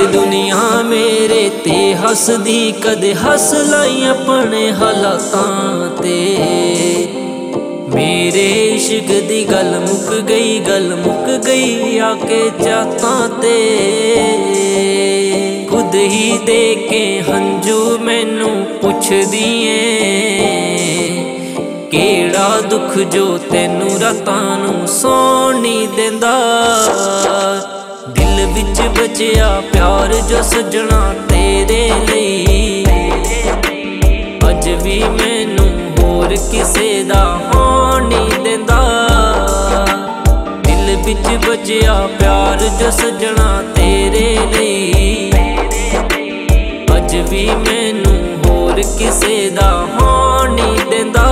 दुनिया मेरे ते हसदी, कदे हस लाई अपने हालातां ते। मेरे इश्क दी गल मुक गई आके जातां ते। खुद ही दे के हंजू मैनू पुछदी ऐ, केड़ा दुख जो तैनू रातां नू सौण नहीं देंदा। दिल विच बचिया प्यार जो सजना तेरे लई, अज भी मैनू होर किसे दा होण नहीं देंदा। दिल विच बचिया प्यार जो सजना तेरे लई, अज भी मैनू होर किसे दा होण नहीं देंदा।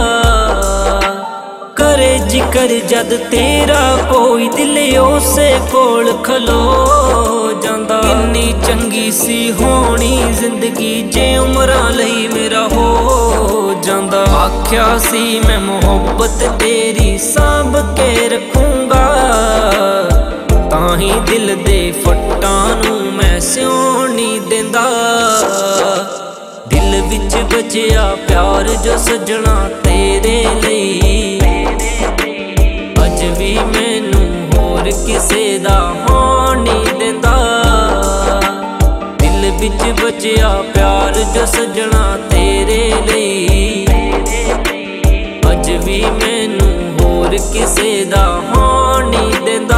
करे जिक्र जद तेरा कोई दिल उसे कोल खलो जांदा। किन्नी चंगी सी होनी जिंदगी जे उमरां लई मेरा हो जांदा। आख्या सी मैं मोहब्बत तेरी सांभ के रखूंगा, ताही दिल दे फट्टां नू मैं सिउण नहीं देंदा। दिल विच बचिया प्यार जो सजना तेरे लई, अज भी मैनू होर किसे दा होण नहीं देंदा। दिल विच बचिया प्यार जो सजना तेरे लई, अज भी मैनू होर किसे दा होण नहीं देंदा।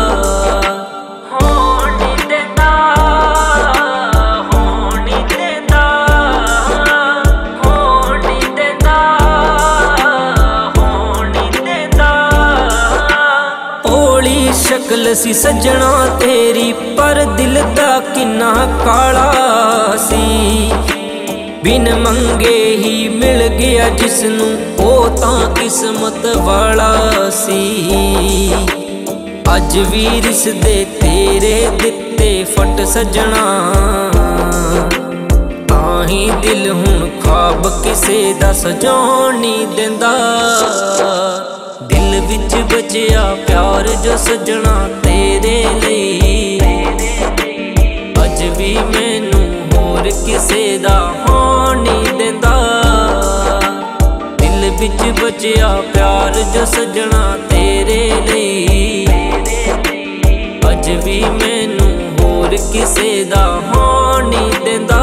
शक्ल सी सजना तेरी पर दिल दा किन्ना काला सी। बिन मंगे ही मिल गया जिसनू ओ तां किस्मत वाला सी। अज भी रिसदे तेरे दिते फट सजना, ताही दिल हुण ख्वाब किसे दा सजाउण नहीं देंदा। दिल विच बचिया प्यार जो सजना तेरे लई, अज भी मैनू होर किसे दा होण नहीं देंदा। दिल विच बचिया प्यार जो सजना तेरे लई, अज भी मैनू होर किसे दा होण नहीं देंदा।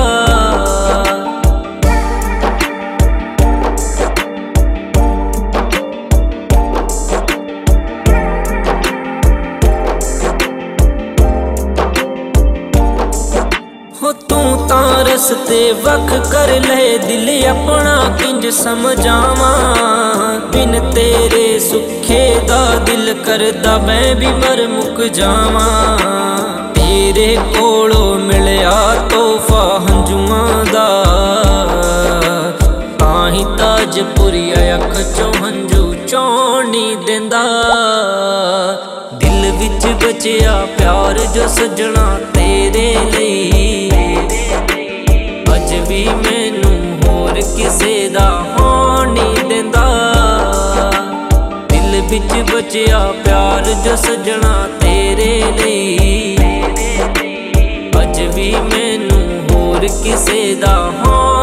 तू तां रस्ते वख कर ले दिल अपना किंज समझावा। बिन तेरे सुखे दा दिल करदा मैं भी मर मुक जावा। तेरे कोलों मिलिया तोहफा हंजुआं दा, ताही ताजपुरिया अख चों हंजू चौण नहीं देंदा। दिल विच बचिया प्यार जो सजना तेरे लई, अज भी मैनू होर किसे दा होण नहीं देंदा। दिल विच बचिया प्यार जो सजना तेरे लई, अज भी मैनू होर किसे दा होण